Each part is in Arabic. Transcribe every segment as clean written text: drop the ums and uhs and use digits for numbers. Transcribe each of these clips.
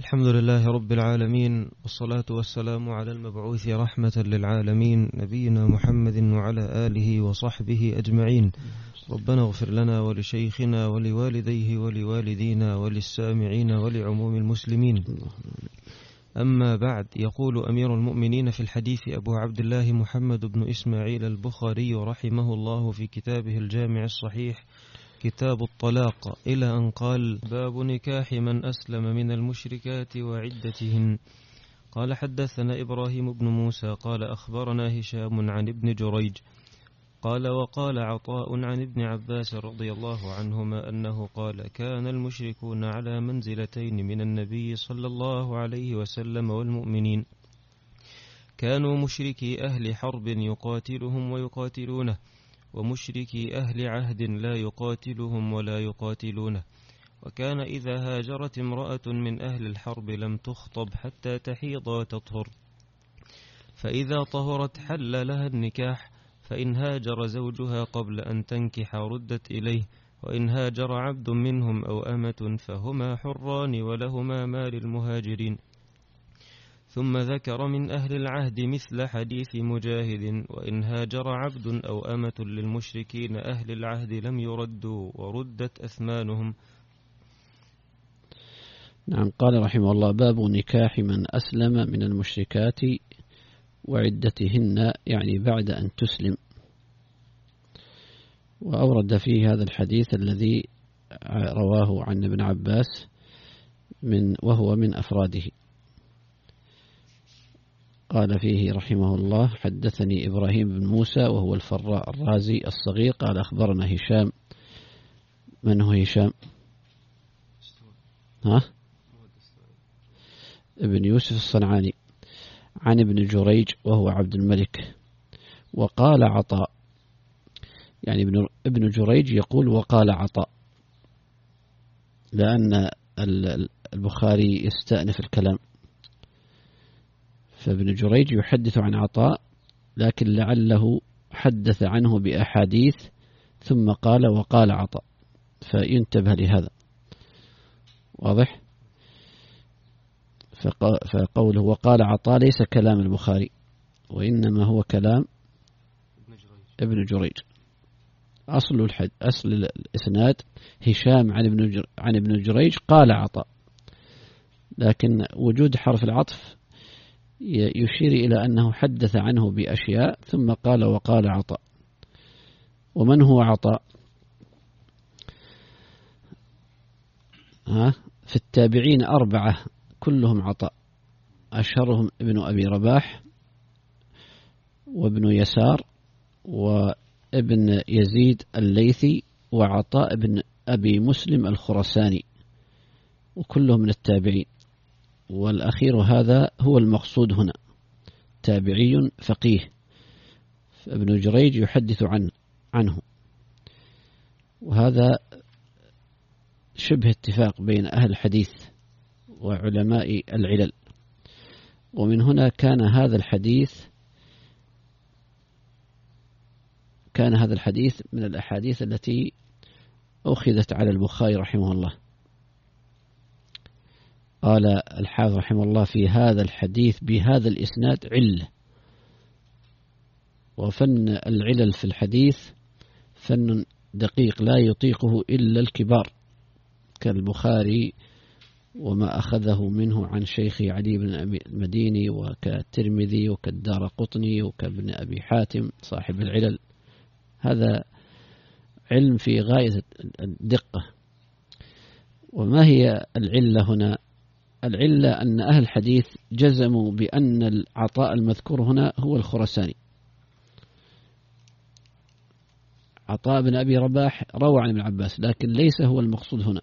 الحمد لله رب العالمين، والصلاة والسلام على المبعوث رحمة للعالمين نبينا محمد وعلى آله وصحبه أجمعين. ربنا اغفر لنا ولشيخنا ولوالديه ولوالدينا وللسامعين ولعموم المسلمين. أما بعد، يقول أمير المؤمنين في الحديث أبو عبد الله محمد بن إسماعيل البخاري رحمه الله في كتابه الجامع الصحيح كتاب الطلاق، إلى أن قال: باب نكاح من أسلم من المشركات وعدتهن. قال: حدثنا إبراهيم بن موسى قال أخبرنا هشام عن ابن جريج قال: وقال عطاء عن ابن عباس رضي الله عنهما أنه قال: كان المشركون على منزلتين من النبي صلى الله عليه وسلم والمؤمنين. كانوا مشركي أهل حرب يقاتلهم ويقاتلونه، ومشركي أهل عهد لا يقاتلهم ولا يقاتلونه. وكان إذا هاجرت امرأة من أهل الحرب لم تخطب حتى تحيض وتطهر، فإذا طهرت حل لها النكاح، فإن هاجر زوجها قبل أن تنكح ردت إليه، وإن هاجر عبد منهم أو أمة فهما حران ولهما ما للمهاجرين. ثم ذكر من أهل العهد مثل حديث مجاهد: وإن هاجر عبد أو أمة للمشركين أهل العهد لم يردوا وردت أثمانهم. نعم. قال رحمه الله: باب نكاح من أسلم من المشركات وعدتهن، يعني بعد أن تسلم. وأورد فيه هذا الحديث الذي رواه عن ابن عباس وهو من أفراده. قال فيه رحمه الله: حدثني إبراهيم بن موسى وهو الفراء الرازي الصغير قال أخبرنا هشام. من هو هشام؟ ابن يوسف الصنعاني، عن ابن جريج وهو عبد الملك. وقال عطاء، يعني ابن جريج يقول وقال عطاء، لأن البخاري يستأنف الكلام، فابن جريج يحدث عن عطاء، لكن لعله حدث عنه بأحاديث ثم قال وقال عطاء، فينتبه لهذا. واضح؟ فقوله وقال عطاء ليس كلام البخاري، وإنما هو كلام ابن جريج. أصل الإسناد هشام عن ابن جريج قال عطاء، لكن وجود حرف العطف يشير إلى أنه حدث عنه بأشياء ثم قال وقال عطاء. ومن هو عطاء؟ في التابعين 4 كلهم عطاء، أشهرهم ابن أبي رباح وابن يسار وابن يزيد الليثي وعطاء ابن أبي مسلم الخرساني، وكلهم من التابعين. والأخير هذا هو المقصود هنا، تابعي فقيه، فابن جريج يحدث عنه. وهذا شبه اتفاق بين أهل الحديث وعلماء العلل. ومن هنا كان هذا الحديث من الأحاديث التي أخذت على البخاري رحمه الله. قال الحافظ رحمه الله: في هذا الحديث بهذا الإسناد علة. وفن العلل في الحديث فن دقيق لا يطيقه إلا الكبار كالبخاري، وما أخذه منه عن شيخ علي بن المديني وكالترمذي وكالدارقطني وكابن أبي حاتم صاحب العلل. هذا علم في غاية الدقة. وما هي العلة هنا؟ العلة أن أهل الحديث جزموا بأن العطاء المذكور هنا هو الخرساني. عطاء بن أبي رباح روى عن ابن عباس، لكن ليس هو المقصود هنا.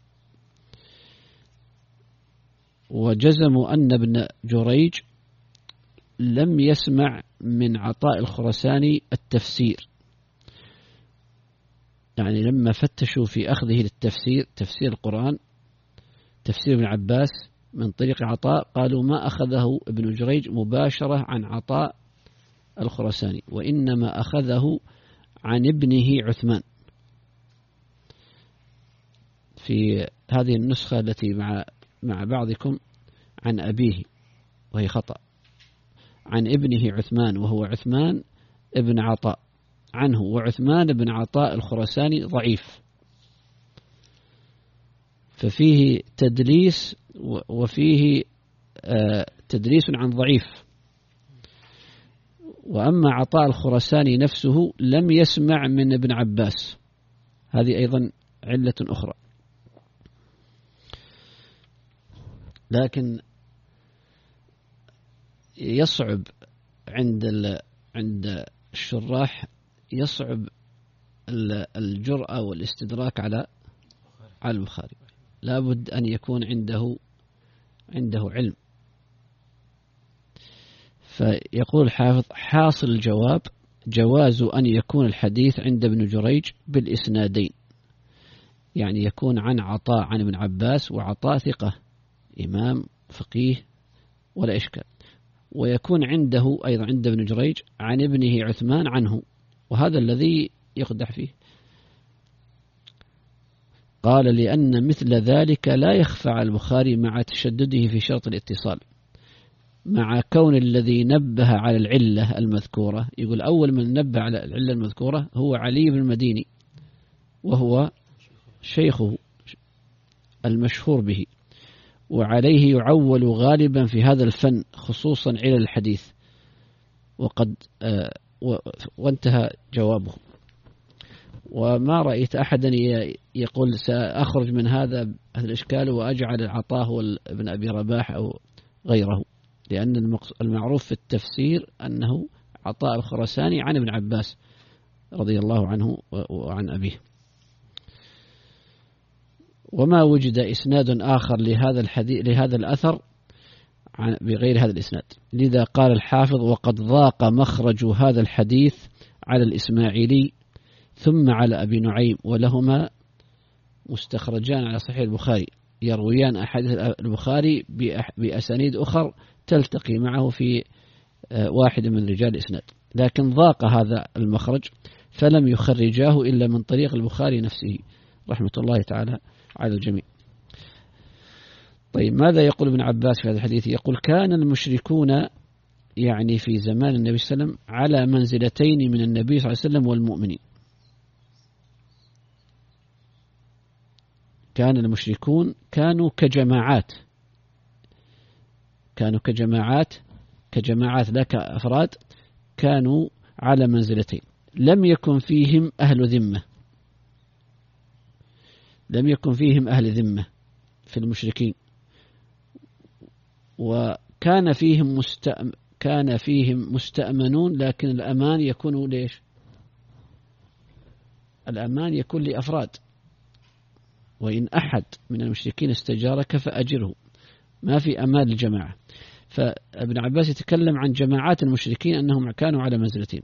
وجزموا أن ابن جريج لم يسمع من عطاء الخرساني التفسير، يعني لما فتشوا في أخذه للتفسير، تفسير القرآن، تفسير ابن عباس من طريق عطاء، قالوا ما أخذه ابن جريج مباشرة عن عطاء الخرساني، وإنما أخذه عن ابنه عثمان. في هذه النسخة التي مع بعضكم عن أبيه وهي خطأ، عن ابنه عثمان وهو عثمان ابن عطاء عنه، وعثمان بن عطاء الخراساني ضعيف، ففيه تدليس وفيه تدليس عن ضعيف. وأما عطاء الخراساني نفسه لم يسمع من ابن عباس، هذه أيضا علة أخرى. لكن يصعب عند الشراح يصعب الجرأة والاستدراك على البخاري، لابد أن يكون عنده علم. فيقول الحافظ: حاصل الجواب جواز أن يكون الحديث عند ابن جريج بالإسنادين، يعني يكون عن عطاء عن ابن عباس، وعطاء ثقة إمام فقيه ولا إشكال، ويكون عنده أيضا عند ابن جريج عن ابنه عثمان عنه، وهذا الذي يقدح فيه. قال: لأن مثل ذلك لا يخفى على البخاري مع تشدده في شرط الاتصال، مع كون الذي نبه على العلة المذكورة، يقول أول من نبه على العلة المذكورة هو علي بن المديني، وهو شيخه المشهور به، وعليه يعول غالبا في هذا الفن خصوصا علل الحديث. وانتهى جوابه. وما رأيت أحدا يقول سأخرج من هذا الإشكال وأجعل العطاء هو ابن أبي رباح أو غيره، لأن المعروف في التفسير أنه عطاء الخراساني عن ابن عباس رضي الله عنه وعن أبيه. وما وجد إسناد آخر لهذا الأثر بغير هذا الإسناد، لذا قال الحافظ: وقد ضاق مخرج هذا الحديث على الإسماعيلي ثم على أبي نعيم، ولهما مستخرجان على صحيح البخاري يرويان أحاديث البخاري بأسانيد أخر تلتقي معه في واحد من رجال الإسناد، لكن ضاق هذا المخرج فلم يخرجاه إلا من طريق البخاري نفسه رحمة الله تعالى على الجميع. طيب، ماذا يقول ابن عباس في هذا الحديث؟ يقول: كان المشركون يعني في زمان النبي صلى الله عليه وسلم على منزلتين من النبي صلى الله عليه وسلم والمؤمنين. كان المشركون كانوا كجماعات لا كأفراد، كانوا على منزلتين، لم يكن فيهم أهل ذمة في المشركين، وكان فيهم مستأمنون، لكن الأمان يكون ليش؟ الأمان يكون لأفراد، وإن أحد من المشركين استجارك فأجره، ما في أمان للجماعة. فابن عباس يتكلم عن جماعات المشركين أنهم كانوا على منزلتين: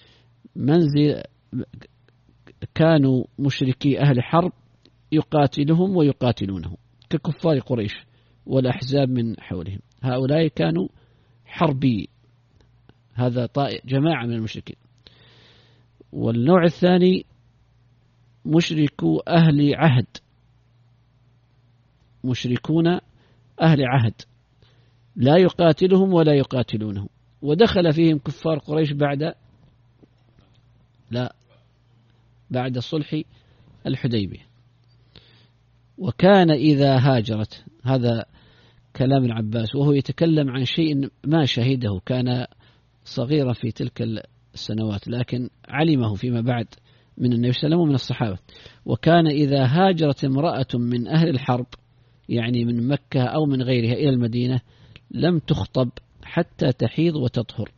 كانوا مشركي أهل حرب يقاتلهم ويقاتلونه ككفار قريش والأحزاب من حولهم، هؤلاء كانوا حربي، هذا جماعة من المشركين. والنوع الثاني مشركون أهل عهد لا يقاتلهم ولا يقاتلونه، ودخل فيهم كفار قريش بعد صلح الحديبية. وكان إذا هاجرت، هذا كلام ابن عباس وهو يتكلم عن شيء ما شهده، كان صغيرا في تلك السنوات لكن علمه فيما بعد من النبي صلى الله عليه وسلم ومن الصحابة. وكان إذا هاجرت امرأة من أهل الحرب، يعني من مكة أو من غيرها إلى المدينة، لم تخطب حتى تحيض وتطهر.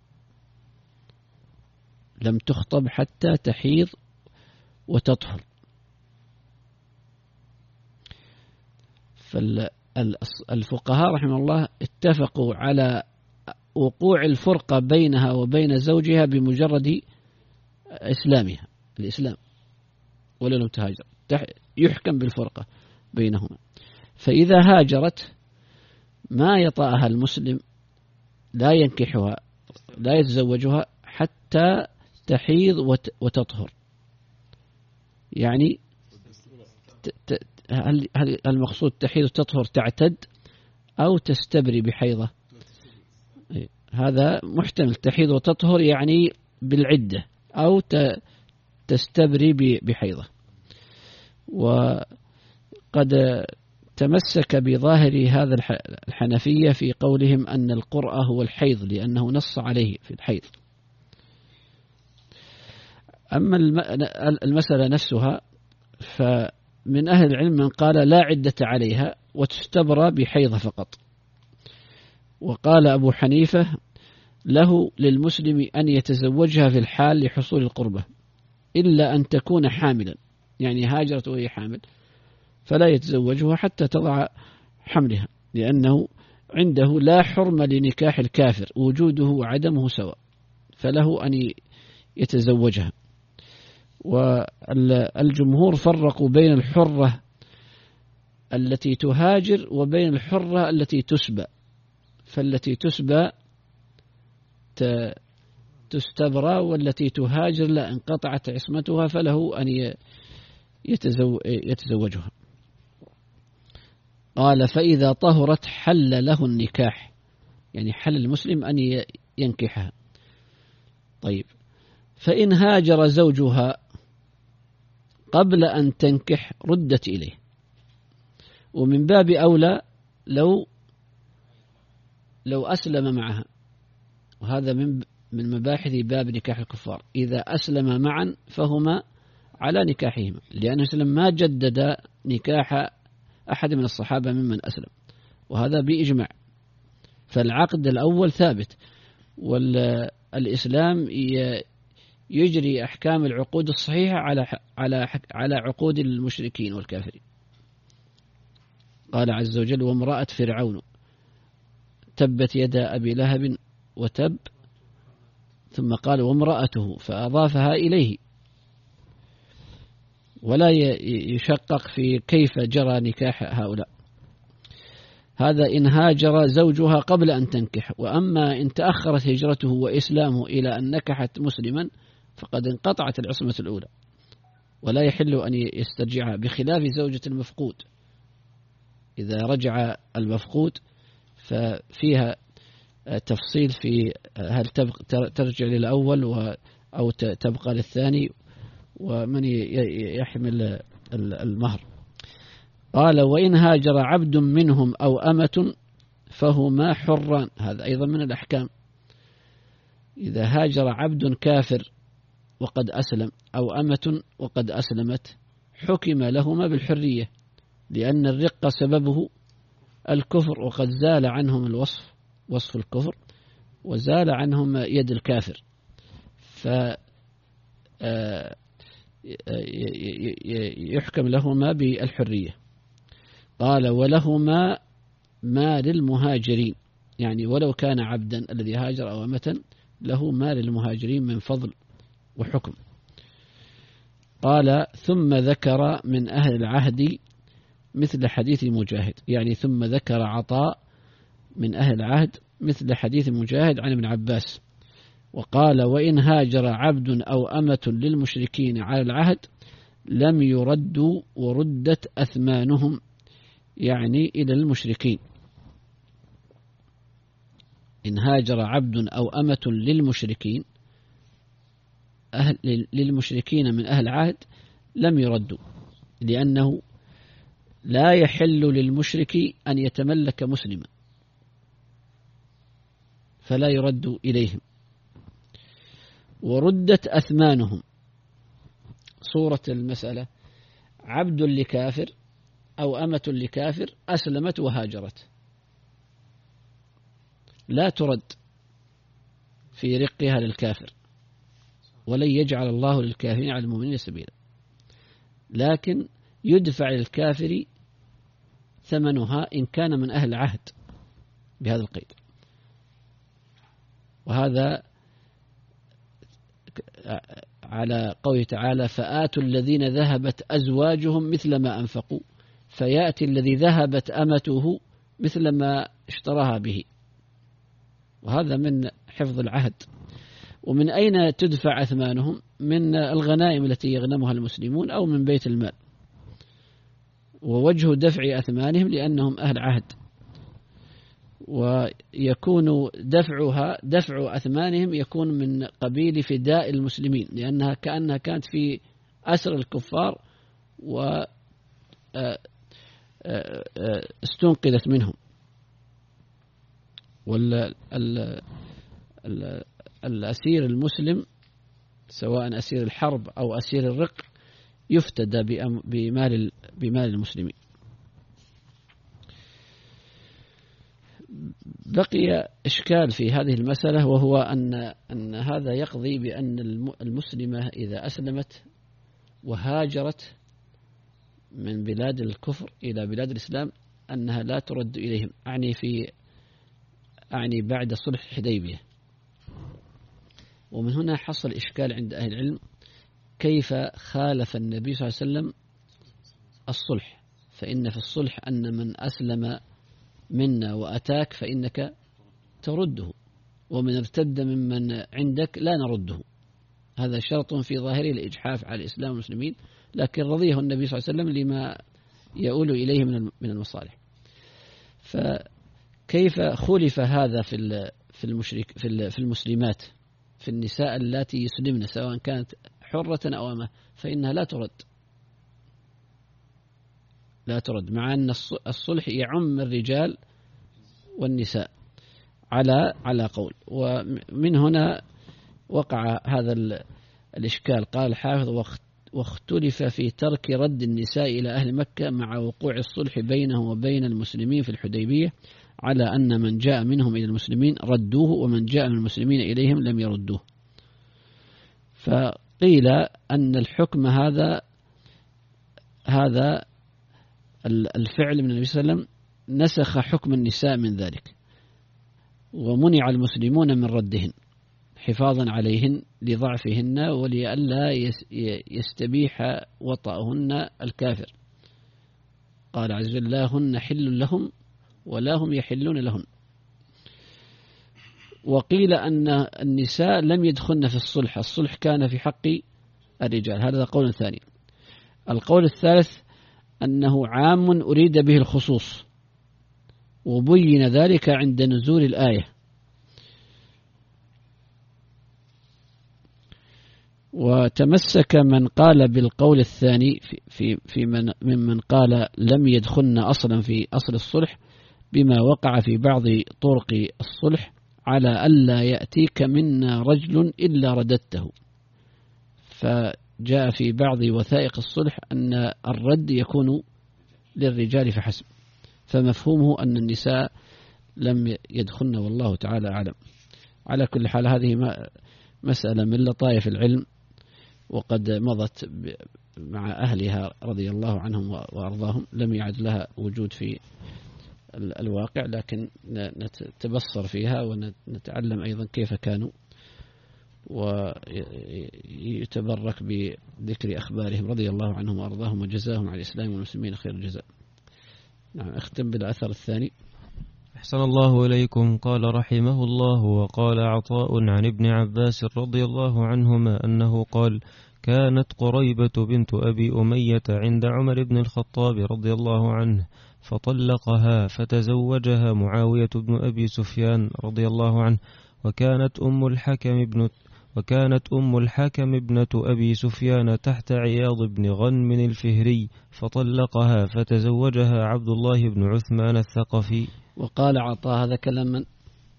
فالفقهاء رحمه الله اتفقوا على وقوع الفرقة بينها وبين زوجها بمجرد إسلامها، الإسلام، ولا لم تهاجر يحكم بالفرقة بينهما. فإذا هاجرت ما يطأها المسلم، لا ينكحها، لا يتزوجها حتى تحيض وتطهر. يعني هل المقصود تحيض وتطهر تعتد، أو تستبري بحيضة. هذا محتمل، تحيض وتطهر يعني بالعدة، أو تستبري بحيضة. وقد تمسك بظاهر هذا الحنفية في قولهم أن القرأة هو الحيض، لأنه نص عليه في الحيض. أما المسألة نفسها فمن أهل العلم من قال لا عدة عليها وتستبرى بحيضة فقط. وقال أبو حنيفة له للمسلم أن يتزوجها في الحال لحصول القربة، إلا أن تكون حاملا، يعني هاجرت وهي حامل فلا يتزوجها حتى تضع حملها، لأنه عنده لا حرمة لنكاح الكافر، وجوده وعدمه سواء، فله أن يتزوجها. والجمهور فرقوا بين الحرة التي تهاجر وبين الحرة التي تسبى، فالتي تسبى تستبرى، والتي تهاجر لا، انقطعت عصمتها فله أن يتزوجها. قال فإذا طهرت حل له النكاح، يعني حل المسلم أن ينكحها. طيب، فإن هاجر زوجها قبل أن تنكح ردت إليه، ومن باب أولى لو أسلم معها، وهذا من مباحث باب نكاح الكفار. إذا أسلم معا فهما على نكاحهما، لأنه سلم ما جدد نكاح أحد من الصحابة ممن أسلم، وهذا بإجماع. فالعقد الأول ثابت، والإسلام يجري أحكام العقود الصحيحة على عقود المشركين والكافرين. قال عز وجل وامرأة فرعون تبت يدا أبي لهب وتب، ثم قال وامرأته فأضافها إليه، ولا يشقق في كيف جرى نكاح هؤلاء. هذا إن هاجر زوجها قبل أن تنكح. وأما إن تأخرت هجرته وإسلامه إلى أن نكحت مسلما فقد انقطعت العصمة الأولى، ولا يحل أن يسترجعها، بخلاف زوجة المفقود. إذا رجع المفقود ففيها تفصيل في هل ترجع للأول أو تبقى للثاني، ومن يحمل المهر. قال وإن هاجر عبد منهم أو أمة فهما حران. هذا أيضا من الأحكام. إذا هاجر عبد كافر وقد أسلم أو أمة وقد أسلمت حكم لهما بالحرية، لأن الرق سببه الكفر، وقد زال عنهم وصف الكفر، وزال عنهم يد الكافر، يحكم لهما بالحرية. قال ولهما ما للمهاجرين، يعني ولو كان عبدا الذي هاجر أو أمة له ما للمهاجرين من فضل وحكم. قال ثم ذكر من أهل العهد مثل حديث مجاهد، يعني ثم ذكر عطاء من أهل العهد مثل حديث مجاهد عن ابن عباس. وقال وإن هاجر عبد أو أمة للمشركين على العهد لم يردوا وردت أثمانهم، يعني إلى المشركين. إن هاجر عبد أو أمة للمشركين للمشركين من أهل العهد لم يردوا، لأنه لا يحل للمشرك أن يتملك مسلما، فلا يرد إليهم. وردت أثمانهم. صورة المسألة عبد لكافر أو أمة لكافر أسلمت وهاجرت، لا ترد في رقها للكافر، ولن يجعل الله للكافرين على المؤمنين سبيلا، لكن يدفع للكافر ثمنها إن كان من أهل العهد بهذا القيد. وهذا على قوله تعالى فآتوا الذين ذهبت أزواجهم مثل ما أنفقوا فيأتي الذي ذهبت أمته مثل ما اشتراها به، وهذا من حفظ العهد. ومن أين تدفع أثمانهم؟ من الغنائم التي يغنمها المسلمون أو من بيت المال. ووجه دفع أثمانهم لأنهم أهل عهد، ويكون دفع أثمانهم يكون من قبيل فداء المسلمين، لأنها كأنها كانت في أسر الكفار واستنقذت منهم. والأسير المسلم سواء أسير الحرب أو أسير الرق يفتدى بمال المسلمين. بقي إشكال في هذه المسألة، وهو أن هذا يقضي بأن المسلمة إذا أسلمت وهاجرت من بلاد الكفر إلى بلاد الإسلام أنها لا ترد إليهم، أعني بعد صلح الحديبية. ومن هنا حصل إشكال عند أهل العلم، كيف خالف النبي صلى الله عليه وسلم الصلح؟ فإن في الصلح أن من أسلم منا وأتاك فإنك ترده، ومن ارتد ممن عندك لا نرده. هذا شرط في ظاهره الإجحاف على الإسلام والمسلمين، لكن رضيه النبي صلى الله عليه وسلم لما يؤول إليه من المصالح. فكيف خلف هذا في المسلمات، في النساء اللاتي يسلمن سواء كانت حرة أو أمة، فإنها لا ترد، مع أن الصلح يعم الرجال والنساء على قول. ومن هنا وقع هذا الإشكال. قال الحافظ: واختلف في ترك رد النساء إلى أهل مكة مع وقوع الصلح بينه وبين المسلمين في الحديبية، على أن من جاء منهم إلى المسلمين ردوه، ومن جاء من المسلمين إليهم لم يردوه. فقيل أن الحكم هذا الفعل من النبي صلى الله عليه وسلم نسخ حكم النساء من ذلك، ومنع المسلمون من ردهن حفاظا عليهن لضعفهن ولئلا يستبيح وطأهن الكافر. قال عز وجل: لا هن حل لهم ولا هم يحلون لهن. وقيل أن النساء لم يدخلن في الصلح كان في حق الرجال. هذا قول ثاني. القول الثالث أنه عام أريد به الخصوص، وبين ذلك عند نزول الآية. وتمسك من قال بالقول الثاني ممن قال لم يدخلن أصلا في أصل الصلح بما وقع في بعض طرق الصلح، على ألا يأتيك منا رجل إلا رددته. فجاء في بعض وثائق الصلح أن الرد يكون للرجال فحسب، فمفهومه أن النساء لم يدخلن، والله تعالى أعلم. على كل حال هذه مسألة من لطائف العلم، وقد مضت مع أهلها رضي الله عنهم وأرضاهم، لم يعد لها وجود في الواقع، لكن نتبصر فيها ونتعلم أيضا كيف كانوا، ويتبرك بذكر أخبارهم رضي الله عنهم وأرضاهم، وجزاهم على الإسلام والمسلمين خير الجزاء. نعم، أختم بالأثر الثاني. أحسن الله إليكم. قال رحمه الله: وقال عطاء عن ابن عباس رضي الله عنهما أنه قال: كانت قريبة بنت أبي أمية عند عمر بن الخطاب رضي الله عنه، فطلقها فتزوجها معاوية بن أبي سفيان رضي الله عنه، وكانت أم الحكم ابنة أبي سفيان تحت عياض بن غنم الفهري، فطلقها فتزوجها عبد الله بن عثمان الثقفي. وقال عطاء، هذا كلام من؟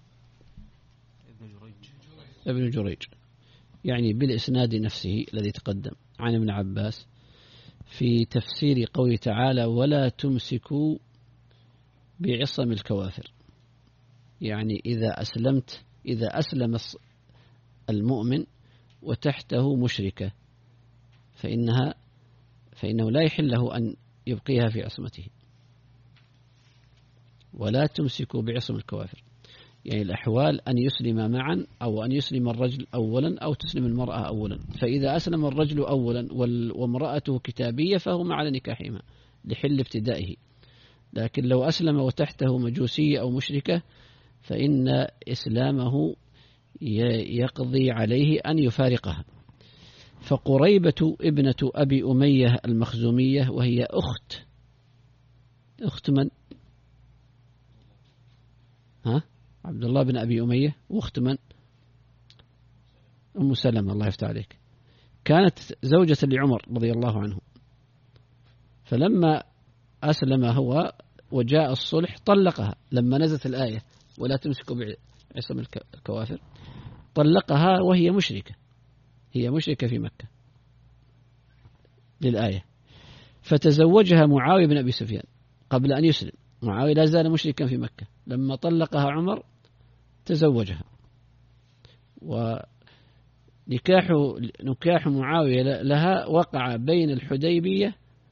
ابن جريج، يعني بالإسناد نفسه الذي تقدم عن ابن عباس في تفسير قوله تعالى: ولا تمسكوا بعصم الكوافر. يعني إذا أسلم المؤمن وتحته مشركة فإنه لا يحل له أن يبقيها في عصمته. ولا تمسكوا بعصم الكوافر، يعني الأحوال أن يسلم معا، أو أن يسلم الرجل أولا أو تسلم المرأة أولا. فإذا أسلم الرجل أولا وامرأته كتابية فهو على نكاحهما لحل ابتدائه. لكن لو أسلم وتحته مجوسية أو مشركة فإن إسلامه يقضي عليه أن يفارقها. فقريبة ابنة أبي أمية المخزومية، وهي أخت من؟ عبد الله بن أبي أمية، واخت من؟ أم سلمة، الله يفتح عليك، كانت زوجة لعمر رضي الله عنه، فلما أسلم هو وجاء الصلح طلقها لما نزلت الآية ولا تمسكوا بعصم الكوافر، طلقها وهي مشركة، هي مشركة في مكة للآية، فتزوجها معاوية بن أبي سفيان قبل أن يسلم. معاوية لا زال مشركا في مكة، لما طلقها عمر تزوجها. ونكاح معاوية لها وقع بين الحديبية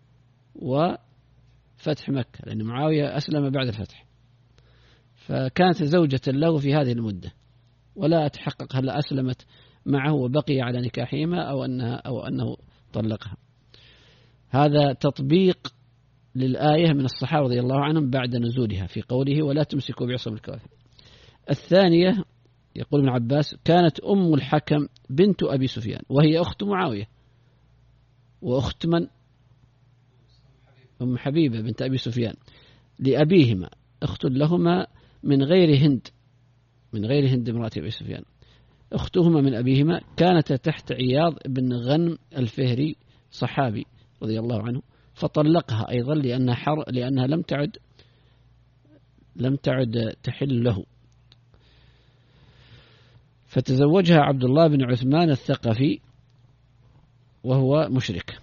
وفتح مكة، لأن معاوية أسلم بعد الفتح، فكانت زوجة له في هذه المدة، ولا أتحقق هل أسلمت معه وبقي على نكاحهما أو أنه طلقها. هذا تطبيق للآية من الصحابة رضي الله عنهم بعد نزولها في قوله ولا تمسكوا بعصم الكوافر. الثانية يقول ابن عباس كانت أم الحكم بنت أبي سفيان، وهي أخت معاوية، وأخت من؟ أم حبيبة بنت أبي سفيان، لأبيهما أخت لهما من غير هند امرأة أبي سفيان، أختهما من أبيهما كانت تحت عياض بن غنم الفهري صحابي رضي الله عنه، فطلقها أيضا لأنها لم تعد تحل له، فتزوجها عبد الله بن عثمان الثقفي وهو مشرك.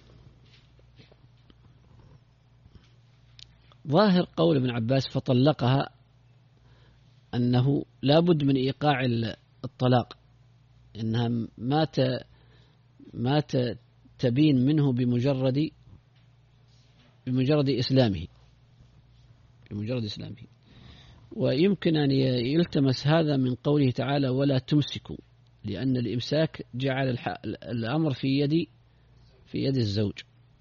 ظاهر قول ابن عباس فطلقها أنه لا بد من إيقاع الطلاق، إنها ما تبين منه بمجرد إسلامه، ويمكن أن يلتمس هذا من قوله تعالى ولا تمسكوا، لأن الإمساك جعل الأمر في يد الزوج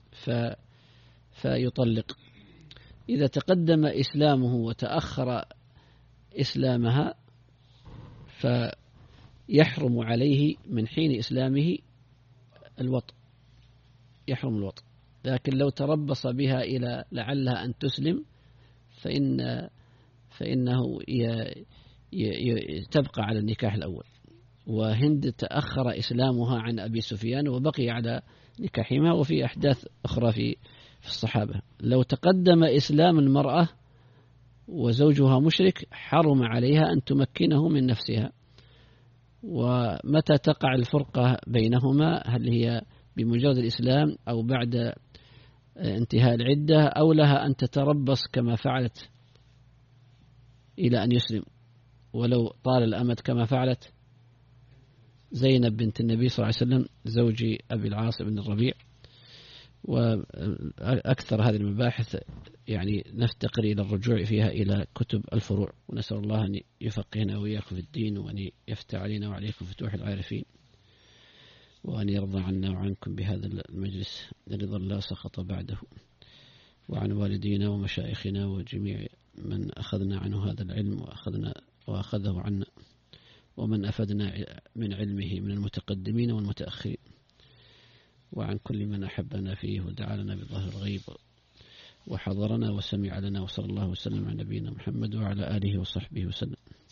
فيطلق. إذا تقدم إسلامه وتأخر إسلامها فيحرم عليه من حين إسلامه الوطء، يحرم الوطء، لكن لو تربص بها إلى لعلها أن تسلم فإنه تبقى على النكاح الأول. وهند تأخر إسلامها عن أبي سفيان وبقي على نكاحهما، وفي أحداث أخرى في الصحابة لو تقدم إسلام المرأة وزوجها مشرك حرم عليها أن تمكنه من نفسها. ومتى تقع الفرقة بينهما؟ هل هي بمجرد الإسلام أو بعد انتهاء العدة، أو لها أن تتربص كما فعلت إلى أن يسلم ولو طال الأمد كما فعلت زينب بنت النبي صلى الله عليه وسلم زوج أبي العاص بن الربيع. وأكثر هذه المباحث يعني نفتقر إلى الرجوع فيها إلى كتب الفروع، ونسأل الله أن يفقهنا وإياكم في الدين، وأن يفتح علينا وعليكم فتوح العارفين، وأن يرضى عنا وعنكم بهذا المجلس رضا لا سخط بعده، وعن والدينا ومشايخنا وجميع من أخذنا عنه هذا العلم وأخذه عنا، ومن أفدنا من علمه من المتقدمين والمتأخرين، وعن كل من أحبنا فيه ودعا لنا بظهر الغيب وحضرنا وسمع لنا، وصلى الله وسلم على نبينا محمد وعلى آله وصحبه وسلم.